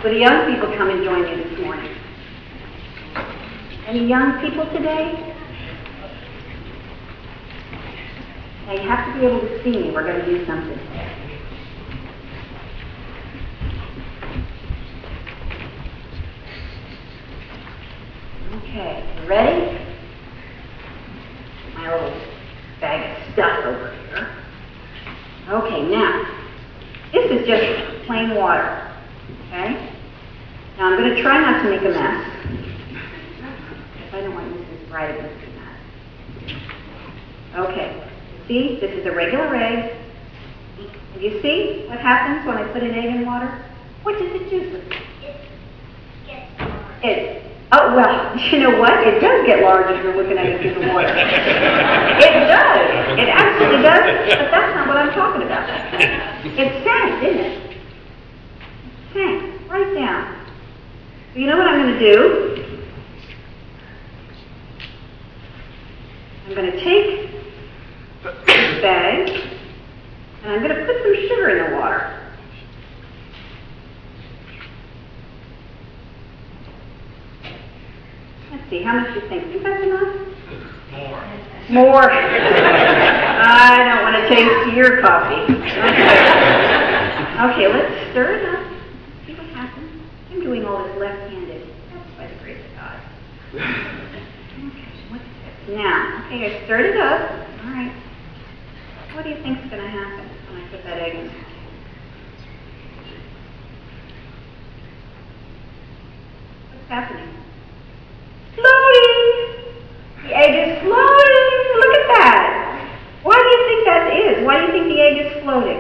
Will the young people come and join me this morning? Any young people today? Now you have to be able to see me. We're going to do something. Okay, ready? My little bag of stuff over here. Okay, now, this is just plain water. Okay? Now I'm going to try not to make a mess. Because I don't want Mrs. Bride to see that. Okay. See, this is a regular egg. And you see what happens when I put an egg in water? What does it do? Oh, well, you know what? It does get large if you're looking at it through the water. It does. It absolutely does. But that's not what I'm talking about. It sank, didn't it? It sank right down. So you know what I'm going to do? I'm going to take this bag, and I'm going to put some sugar in the water. Let's see, how much do you think? Is that enough? More. I don't want to taste your coffee. Okay, let's stir it up. See what happens. I'm doing all this left-handed. That's by the grace of God. Okay, what's this? Now, okay, I stirred it up. All right. What do you think is going to happen when I put that egg in? What's happening? Floating! The egg is floating! Look at that! Why do you think that is? Why do you think the egg is floating?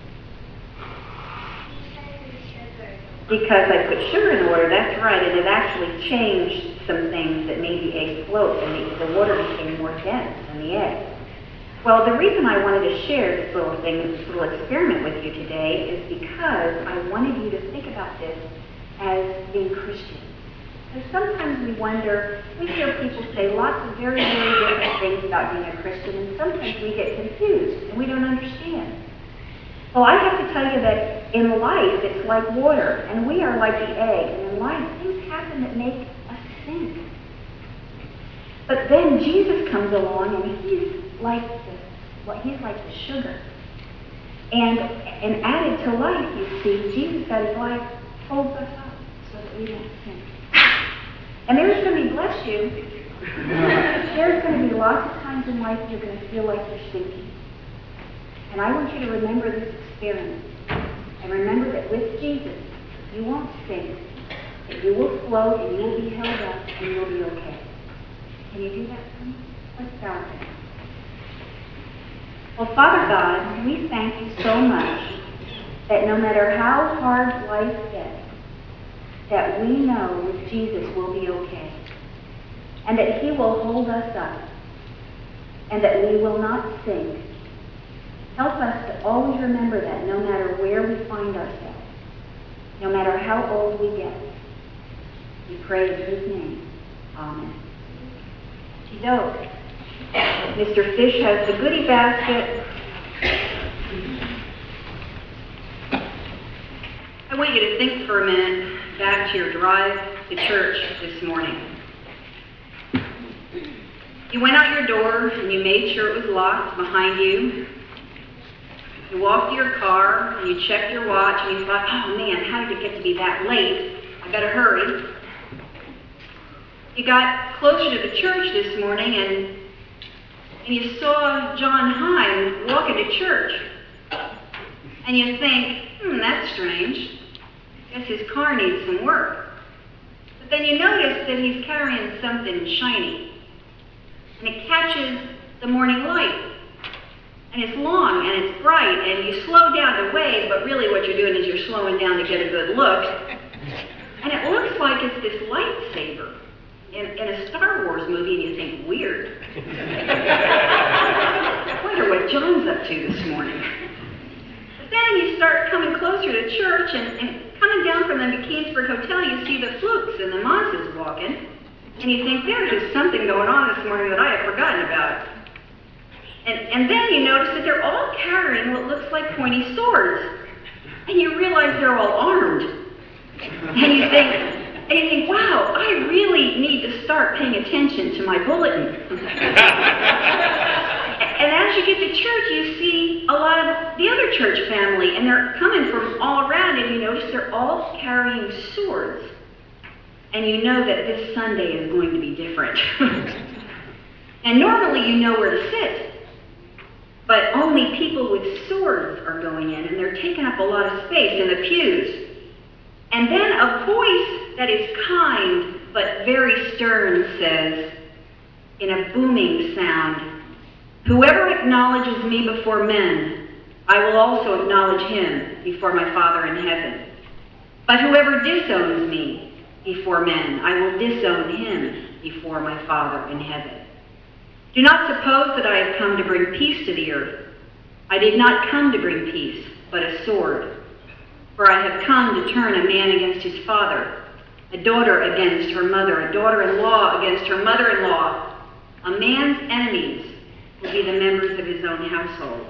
Because I put sugar in the water, that's right, and it actually changed some things that made the egg float, and the water became more dense than the egg. Well, the reason I wanted to share this little thing, this little experiment with you today is because I wanted you to think about this as being Christian. And sometimes we wonder, we hear people say lots of very, very different things about being a Christian, and sometimes we get confused and we don't understand. Well, I have to tell you that in life, it's like water, and we are like the egg, and in life, things happen that make us sink. But then Jesus comes along, and he's like the sugar. And added to life, you see, Jesus at his life holds us up so that we don't sink. And there's going to be, bless you, there's going to be lots of times in life you're going to feel like you're sinking. And I want you to remember this experiment. And remember that with Jesus, you won't sink. That you will float and you will be held up and you'll be okay. Can you do that for me? Let's bow down. Well, Father God, we thank you so much that no matter how hard life gets, that we know with Jesus we'll be okay. And that he will hold us up. And that we will not sink. Help us to always remember that no matter where we find ourselves, no matter how old we get. We pray in his name. Amen. Okey-doke. Mr. Fish has the goodie basket. I want you to think for a minute back to your drive to church this morning. You went out your door and you made sure it was locked behind you. You walked to your car and you checked your watch and you thought, oh man, how did it get to be that late? I better hurry. You got closer to the church this morning and you saw John Hine walking to church. And you think, that's strange. Guess his car needs some work. But then you notice that he's carrying something shiny. And it catches the morning light. And it's long and it's bright and you slow down to wave, but really what you're doing is you're slowing down to get a good look. And it looks like it's this lightsaber in a Star Wars movie and you think, weird. I wonder what John's up to this morning. But then you start coming closer to church and coming down from the McKeansburg Hotel, you see the Flukes and the Monses walking. And you think, there's just something going on this morning that I had forgotten about. And then you notice that they're all carrying what looks like pointy swords. And you realize they're all armed. And start paying attention to my bulletin. And as you get to church, you see a lot of the other church family, and they're coming from all around, and you notice they're all carrying swords. And you know that this Sunday is going to be different. And normally you know where to sit. But only people with swords are going in, and they're taking up a lot of space in the pews. And then a voice that is kind but very stern says, in a booming sound, "Whoever acknowledges me before men, I will also acknowledge him before my Father in heaven. But whoever disowns me before men, I will disown him before my Father in heaven. Do not suppose that I have come to bring peace to the earth. I did not come to bring peace, but a sword. For I have come to turn a man against his father, a daughter against her mother, a daughter-in-law against her mother-in-law. A man's enemies will be the members of his own household.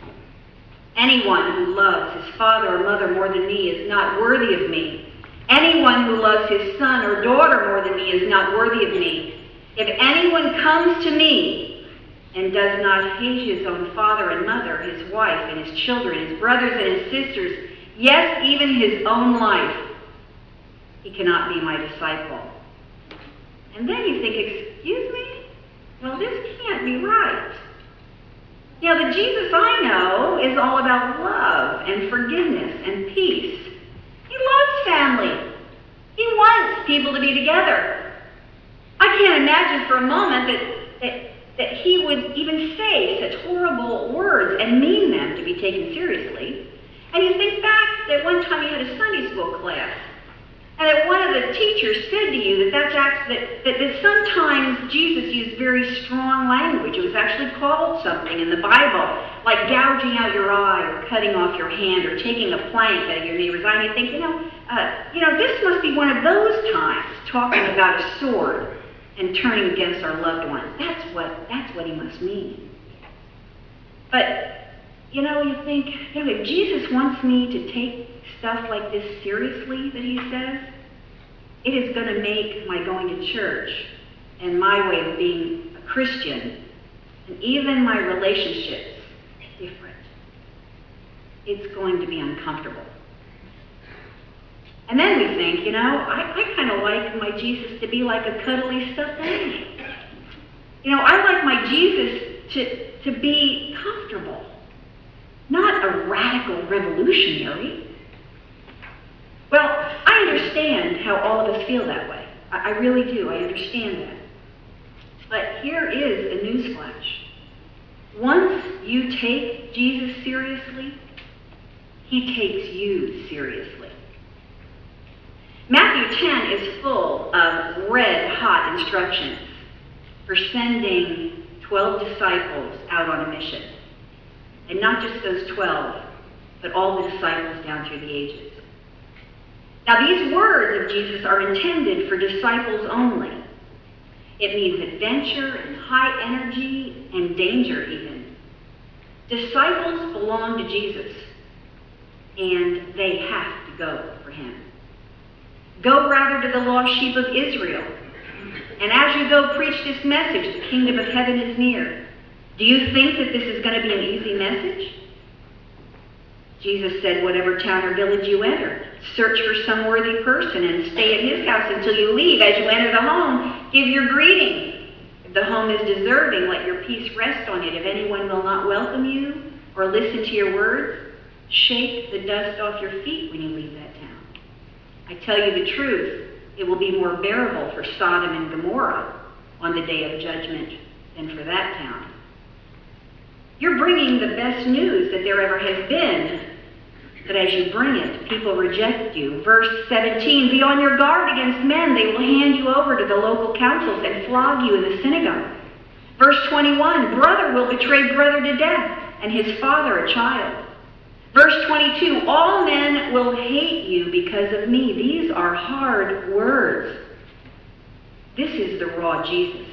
Anyone who loves his father or mother more than me is not worthy of me. Anyone who loves his son or daughter more than me is not worthy of me. If anyone comes to me and does not hate his own father and mother, his wife and his children, his brothers and his sisters, yes, even his own life, he cannot be my disciple." And then you think, excuse me? Well, this can't be right. You know, the Jesus I know is all about love and forgiveness and peace. He loves family. He wants people to be together. I can't imagine for a moment that he would even say such horrible words and mean them to be taken seriously. And you think back that one time you had a Sunday school class, and that one of the teachers said to you that sometimes Jesus used very strong language. It was actually called something in the Bible, like gouging out your eye or cutting off your hand or taking a plank out of your neighbor's eye. And you think, this must be one of those times, talking about a sword and turning against our loved ones. That's what he must mean. But, you think, if Jesus wants me to take stuff like this seriously that he says, it is going to make my going to church and my way of being a Christian and even my relationships different. It's going to be uncomfortable. And then we think, I kind of like my Jesus to be like a cuddly stuffed animal. I like my Jesus to be comfortable, not a radical revolutionary. Well, I understand how all of us feel that way. I really do. I understand that. But here is a newsflash. Once you take Jesus seriously, he takes you seriously. Matthew 10 is full of red-hot instructions for sending 12 disciples out on a mission. And not just those 12, but all the disciples down through the ages. Now, these words of Jesus are intended for disciples only. It means adventure and high energy and danger even. Disciples belong to Jesus, and they have to go for him. Go rather to the lost sheep of Israel. And as you go preach this message, the kingdom of heaven is near. Do you think that this is going to be an easy message? Jesus said, whatever town or village you enter, search for some worthy person and stay at his house until you leave. As you enter the home, give your greeting. If the home is deserving, let your peace rest on it. If anyone will not welcome you or listen to your words, shake the dust off your feet when you leave that town. I tell you the truth, it will be more bearable for Sodom and Gomorrah on the day of judgment than for that town. You're bringing the best news that there ever has been, but as you bring it, people reject you. Verse 17, be on your guard against men. They will hand you over to the local councils and flog you in the synagogue. Verse 21, brother will betray brother to death, and his father a child. Verse 22, all men will hate you because of me. These are hard words. This is the raw Jesus.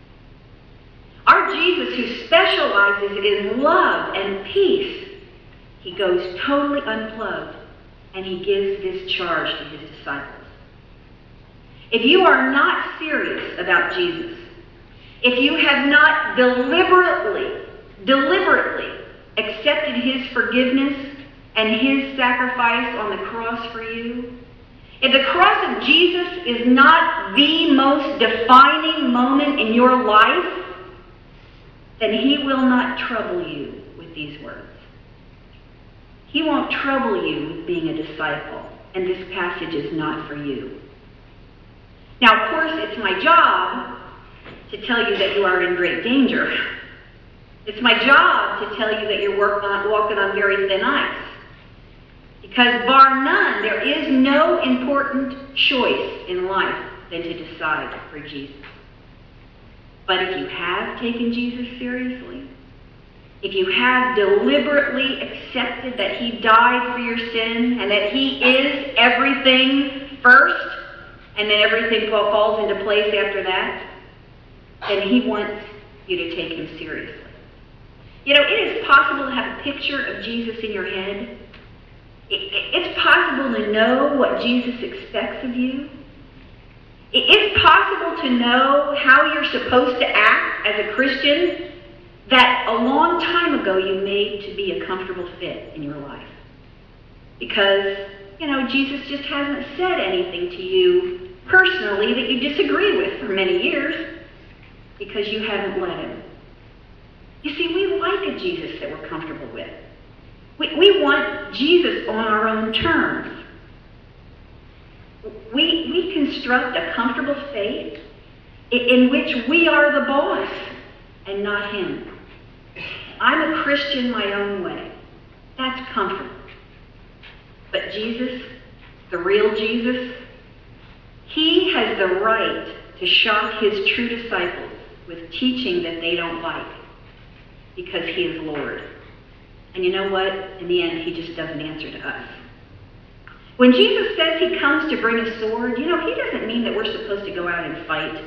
Our Jesus, who specializes in love and peace, he goes totally unplugged, and he gives this charge to his disciples. if you are not serious about Jesus, if you have not deliberately accepted his forgiveness and his sacrifice on the cross for you, if the cross of Jesus is not the most defining moment in your life, then he will not trouble you with these words. He won't trouble you with being a disciple, and this passage is not for you. Now, of course, it's my job to tell you that you are in great danger. It's my job to tell you that you're walking on very thin ice. Because bar none, there is no important choice in life than to decide for Jesus. But if you have taken Jesus seriously, if you have deliberately accepted that he died for your sin and that he is everything first, and then everything falls into place after that, then he wants you to take him seriously. You know, it is possible to have a picture of Jesus in your head. It's possible to know what Jesus expects of you. It's possible to know how you're supposed to act as a Christian that a long time ago you made to be a comfortable fit in your life. Because, you know, Jesus just hasn't said anything to you personally that you disagree with for many years because you haven't let him. You see, we like a Jesus that we're comfortable with. We want Jesus on our own terms. We construct a comfortable faith in which we are the boss and not him. I'm a Christian my own way. That's comfortable. But Jesus, the real Jesus, he has the right to shock his true disciples with teaching that they don't like because he is Lord. And you know what? In the end, he just doesn't answer to us. When Jesus says he comes to bring a sword, you know, he doesn't mean that we're supposed to go out and fight.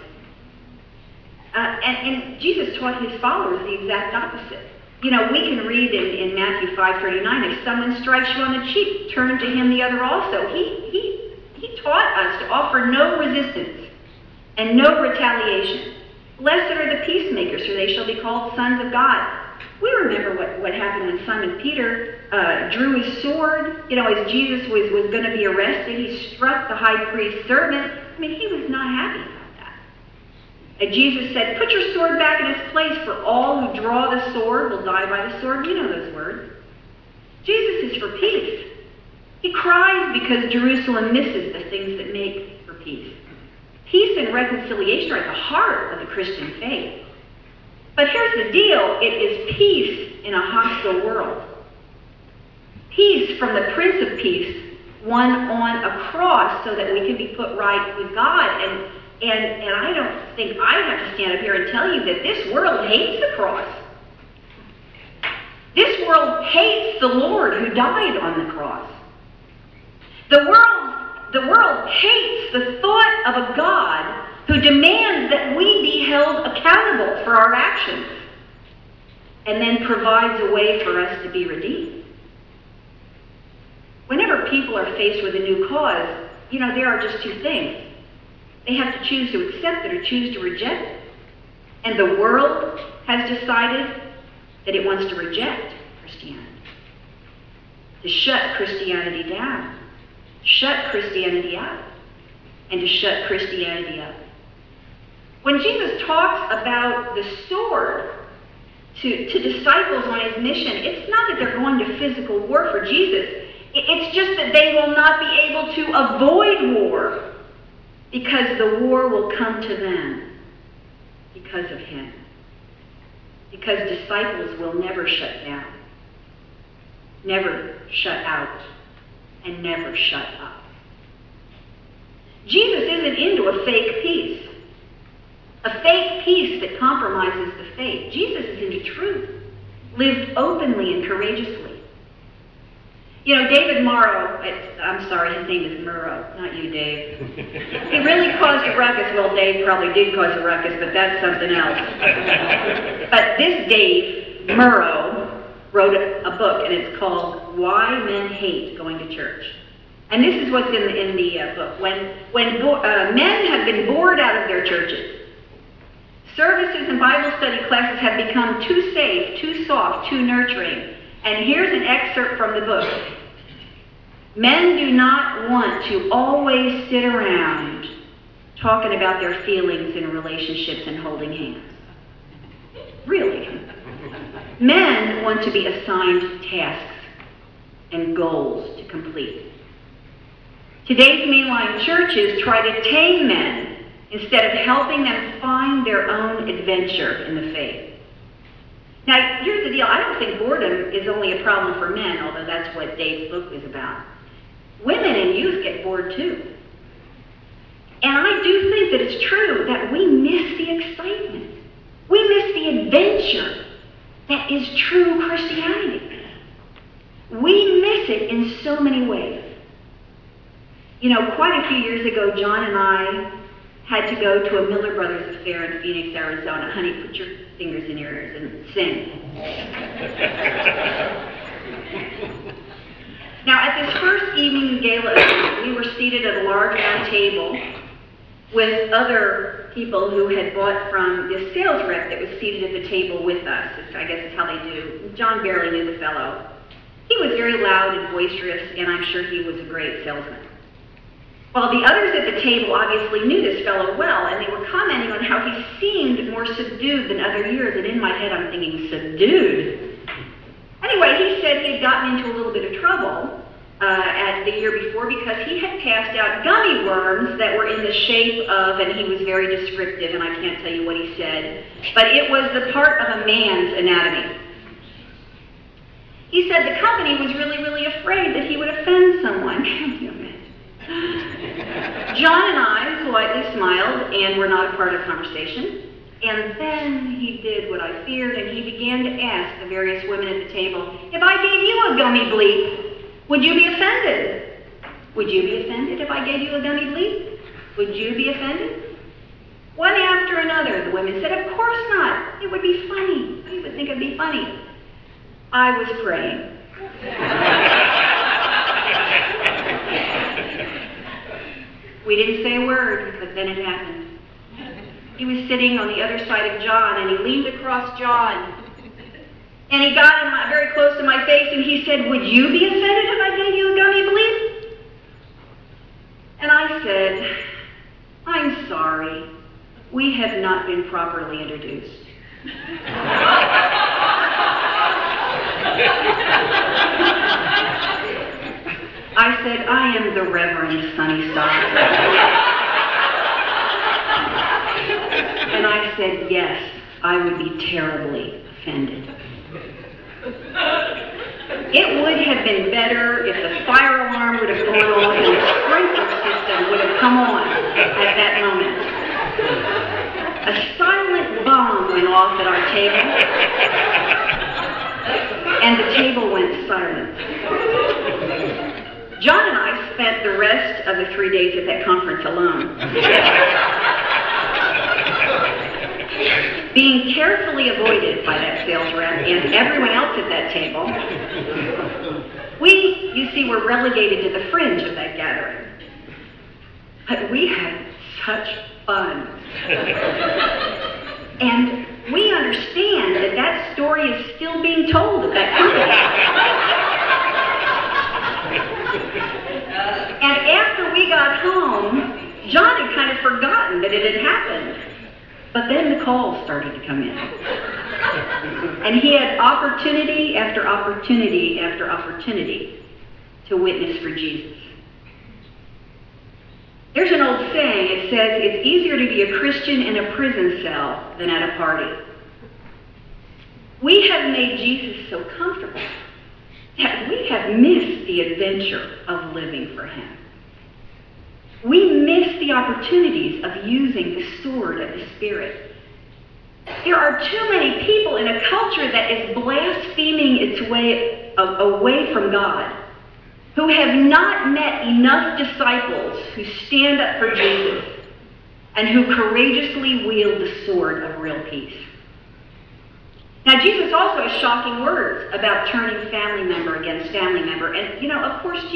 And Jesus taught his followers the exact opposite. You know, we can read in Matthew 5:39, if someone strikes you on the cheek, turn to him the other also. He taught us to offer no resistance and no retaliation. Blessed are the peacemakers, for they shall be called sons of God. We remember what happened when Simon Peter drew his sword. You know, as Jesus was going to be arrested, he struck the high priest's servant. I mean, he was not happy about that. And Jesus said, put your sword back in its place, for all who draw the sword will die by the sword. You know those words. Jesus is for peace. He cries because Jerusalem misses the things that make for peace. Peace and reconciliation are at the heart of the Christian faith. But here's the deal. It is peace in a hostile world. Peace from the Prince of Peace, one on a cross so that we can be put right with God. And I don't think I have to stand up here and tell you that this world hates the cross. This world hates the Lord who died on the cross. The world hates the thought of a God who demands that we be held accountable for our actions and then provides a way for us to be redeemed. Whenever people are faced with a new cause, you know, there are just two things. They have to choose to accept it or choose to reject it. And the world has decided that it wants to reject Christianity, to shut Christianity down, shut Christianity out, and to shut Christianity up. When Jesus talks about the sword to disciples on his mission, it's not that they're going to physical war for Jesus. It's just that they will not be able to avoid war because the war will come to them because of him. Because disciples will never shut down, never shut out, and never shut up. Jesus isn't into a fake peace. A fake peace that compromises the faith. Jesus is into truth, lived openly and courageously. You know, David Morrow, I'm sorry, his name is Murrow, not you, Dave. He really caused a ruckus. Well, Dave probably did cause a ruckus, but that's something else. But this Dave Murrow wrote a book, and it's called Why Men Hate Going to Church. And this is what's in the book. When men have been bored out of their churches, services and Bible study classes have become too safe, too soft, too nurturing. And here's an excerpt from the book. Men do not want to always sit around talking about their feelings and relationships and holding hands. Really. Men want to be assigned tasks and goals to complete. Today's mainline churches try to tame men instead of helping them find their own adventure in the faith. Now, here's the deal. I don't think boredom is only a problem for men, although that's what Dave's book is about. Women and youth get bored too. And I do think that it's true that we miss the excitement. We miss the adventure that is true Christianity. We miss it in so many ways. You know, quite a few years ago, John and I had to go to a Miller Brothers affair in Phoenix, Arizona. Honey, put your fingers in your ears and sing. Now, at this first evening gala event, we were seated at a large round table with other people who had bought from this sales rep that was seated at the table with us. I guess is how they do. John barely knew the fellow. He was very loud and boisterous, and I'm sure he was a great salesman. Well, the others at the table obviously knew this fellow well, and they were commenting on how he seemed more subdued than other years, and in my head I'm thinking, subdued? Anyway, he said he had gotten into a little bit of trouble at the year before because he had passed out gummy worms that were in the shape of, and he was very descriptive, and I can't tell you what he said, but it was the part of a man's anatomy. He said the company was really, really afraid that he would offend someone. John and I politely smiled and were not a part of the conversation. And then he did what I feared, and he began to ask the various women at the table, if I gave you a gummy bleep, would you be offended? Would you be offended if I gave you a gummy bleep? Would you be offended? One after another, the women said, of course not. It would be funny. You would think it would be funny. I was praying. We didn't say a word, but then it happened. He was sitting on the other side of John, and he leaned across John. And he got very close to my face, and he said, would you be offended if I gave you a gummy bleep? And I said, I'm sorry. We have not been properly introduced. I said, I am the Reverend Sonny Starr. And I said, yes, I would be terribly offended. It would have been better if the fire alarm would have gone off and the sprinkler system would have come on at that moment. A silent bomb went off at our table, and the table went silent. John and I spent the rest of the 3 days at that conference alone, being carefully avoided by that sales rep and everyone else at that table. We, you see, were relegated to the fringe of that gathering. But we had such fun. And we understand that that story is still being told at that conference. And after we got home, John had kind of forgotten that it had happened. But then the calls started to come in. And he had opportunity after opportunity after opportunity to witness for Jesus. There's an old saying, it says, it's easier to be a Christian in a prison cell than at a party. We have made Jesus so comfortable that we have missed the adventure of living for him. We miss the opportunities of using the sword of the Spirit. There are too many people in a culture that is blaspheming its way away from God, who have not met enough disciples who stand up for Jesus and who courageously wield the sword of real peace. Now, Jesus also has shocking words about turning family member against family member. And, of course, Jesus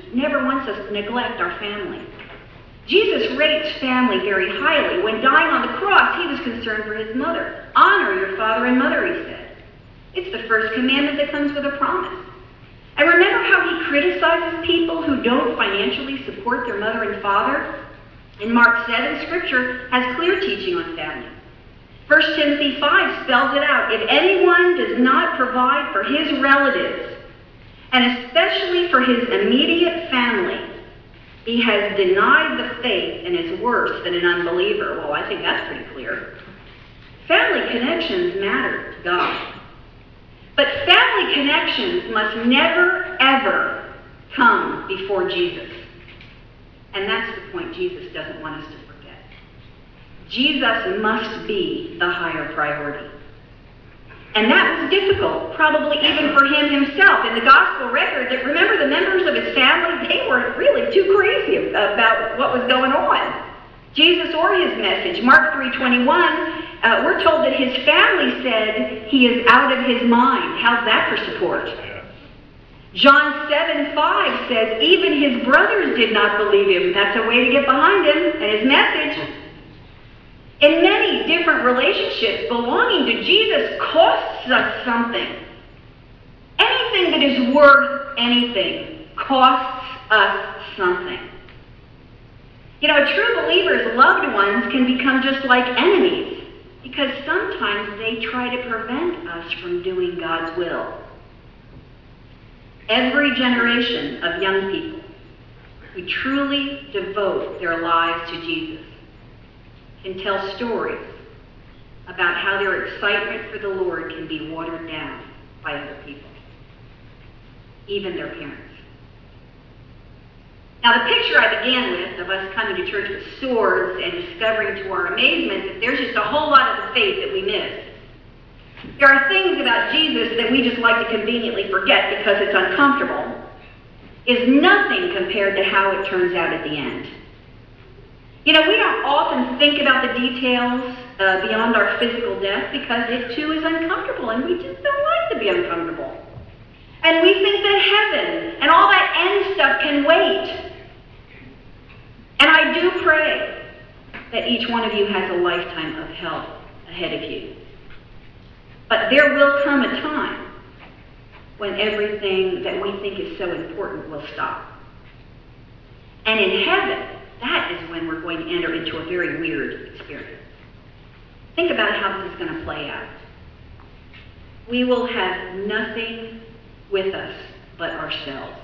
never wants us to neglect our family. Jesus rates family very highly. When dying on the cross, he was concerned for his mother. Honor your father and mother, he said. It's the first commandment that comes with a promise. And remember how he criticizes people who don't financially support their mother and father? In Mark 7, Scripture has clear teaching on family. 1 Timothy 5 spells it out. If anyone does not provide for his relatives, and especially for his immediate family, he has denied the faith and is worse than an unbeliever. Well, I think that's pretty clear. Family connections matter to God. But family connections must never, ever come before Jesus. And that's the point Jesus doesn't want us to forget. Jesus must be the higher priority. And that was difficult, probably even for him himself. In the gospel record, remember the members of his family, they weren't really too crazy about what was going on. Jesus or his message. Mark 3:21, we're told that his family said he is out of his mind. How's that for support? John 7:5 says even his brothers did not believe him. That's a way to get behind him and his message. In many different relationships, belonging to Jesus costs us something. Anything that is worth anything costs us something. You know, a true believer's loved ones can become just like enemies because sometimes they try to prevent us from doing God's will. Every generation of young people who truly devote their lives to Jesus can tell stories about how their excitement for the Lord can be watered down by other people, even their parents. Now, the picture I began with of us coming to church with swords and discovering to our amazement that there's just a whole lot of the faith that we miss. There are things about Jesus that we just like to conveniently forget because it's uncomfortable, is nothing compared to how it turns out at the end. You know, we don't often think about the details beyond our physical death because it too is uncomfortable, and we just don't like to be uncomfortable. And we think that heaven and all that end stuff can wait. And I do pray that each one of you has a lifetime of help ahead of you. But there will come a time when everything that we think is so important will stop. And in heaven, that is when we're going to enter into a very weird experience. Think about how this is going to play out. We will have nothing with us but ourselves.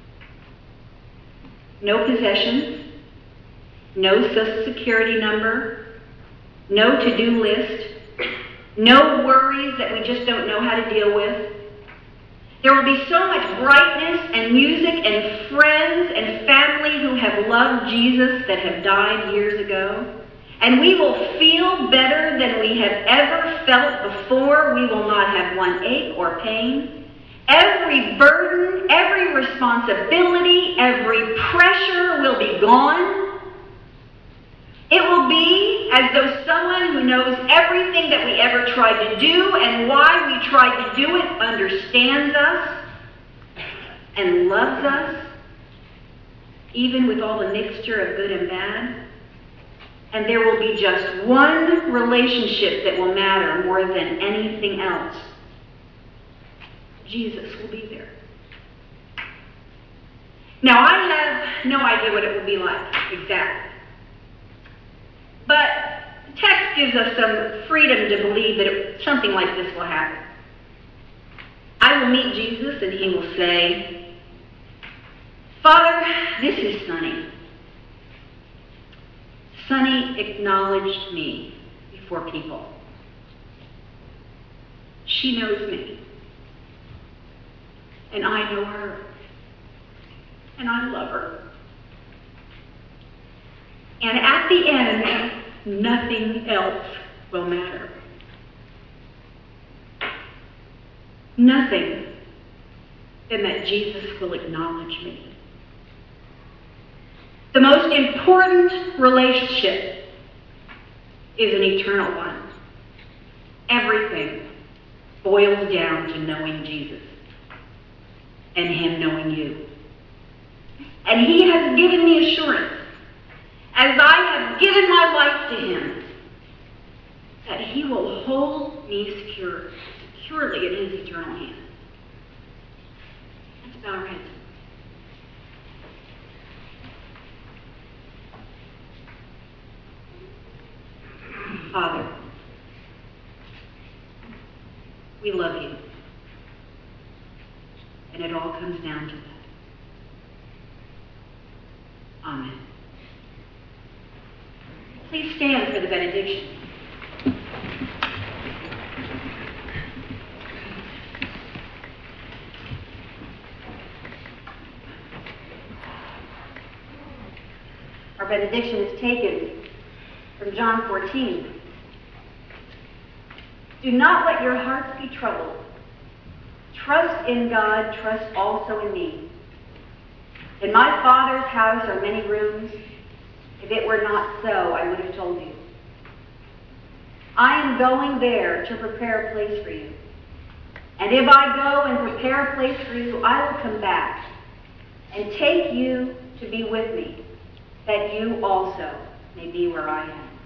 No possessions, no Social Security number, no to-do list, no worries that we just don't know how to deal with. There will be so much brightness and music and friends and family who have loved Jesus that have died years ago. And we will feel better than we have ever felt before. We will not have one ache or pain. Every burden, every responsibility, every pressure will be gone. It will be as though someone who knows everything that we ever tried to do and why we tried to do it understands us and loves us, even with all the mixture of good and bad. And there will be just one relationship that will matter more than anything else. Jesus will be there. Now, I have no idea what it will be like exactly. But the text gives us some freedom to believe that something like this will happen. I will meet Jesus and he will say, Father, this is Sonny. Sonny acknowledged me before people. She knows me. And I know her. And I love her. And at the end, nothing else will matter. Nothing than that Jesus will acknowledge me. The most important relationship is an eternal one. Everything boils down to knowing Jesus and him knowing you. And he has given me assurance, as I have given my life to him, that he will hold me securely in his eternal hand. Let's bow our heads. Father, we love you. And it all comes down to that. Amen. Please stand for the benediction. Our benediction is taken from John 14. Do not let your hearts be troubled. Trust in God, trust also in me. In my Father's house are many rooms. If it were not so, I would have told you. I am going there to prepare a place for you. And if I go and prepare a place for you, I will come back and take you to be with me, that you also may be where I am.